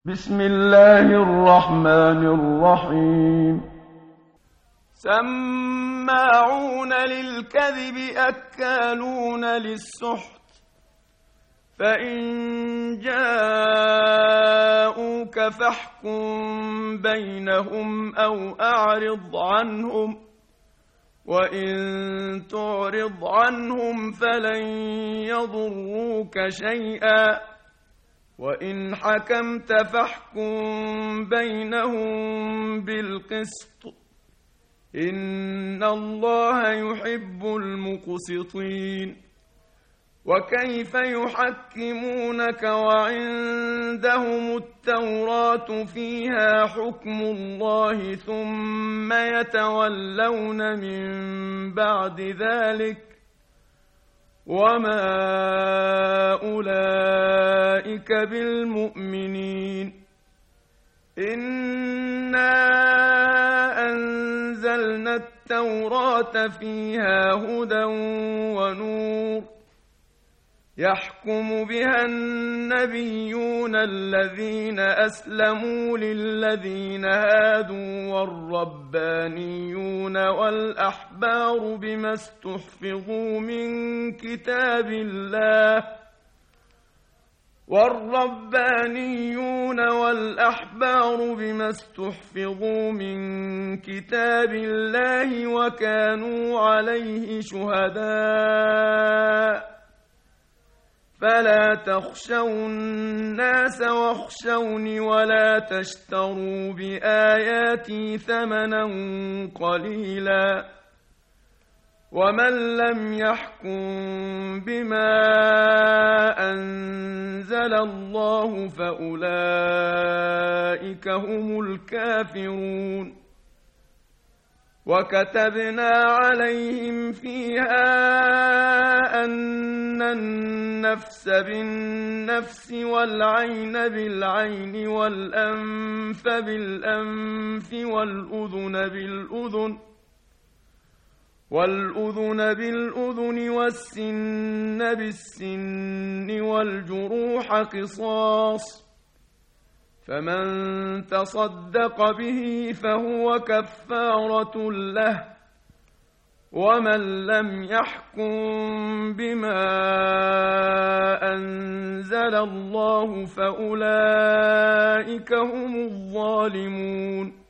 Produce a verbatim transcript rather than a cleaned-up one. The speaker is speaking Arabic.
بسم الله الرحمن الرحيم. سماعون للكذب أكالون للسحت، فإن جاءوك فاحكم بينهم أو أعرض عنهم، وإن تعرض عنهم فلن يضروك شيئا، وإن حكمت فاحكم بينهم بالقسط، إن الله يحب المقسطين. وكيف يحكمونك وعندهم التوراة فيها حكم الله ثم يتولون من بعد ذلك، وما أولئك بالمؤمنين. إنا أنزلنا التوراة فيها هدى ونور، يحكم بها النبيون الذين أسلموا للذين هادوا والربانيون والأحبار بما استحفظوا من كتاب الله والربانيون والأحبار بما استحفظوا من كتاب الله وكانوا عليه شهداء، فلا تخشوا الناس واخشوني ولا تشتروا بآياتي ثمنا قليلا، ومن لم يحكم بما أنزل الله فأولئك هم الكافرون. وكتبنا عليهم فيها أن النفس بالنفس والعين بالعين والأنف بالأنف والأذن بالأذن والأذن بالأذن والسن بالسن والجروح قصاص، فمن تصدق به فهو كفارة له، ومن لم يحكم بما أنزل الله فأولئك هم الظالمون.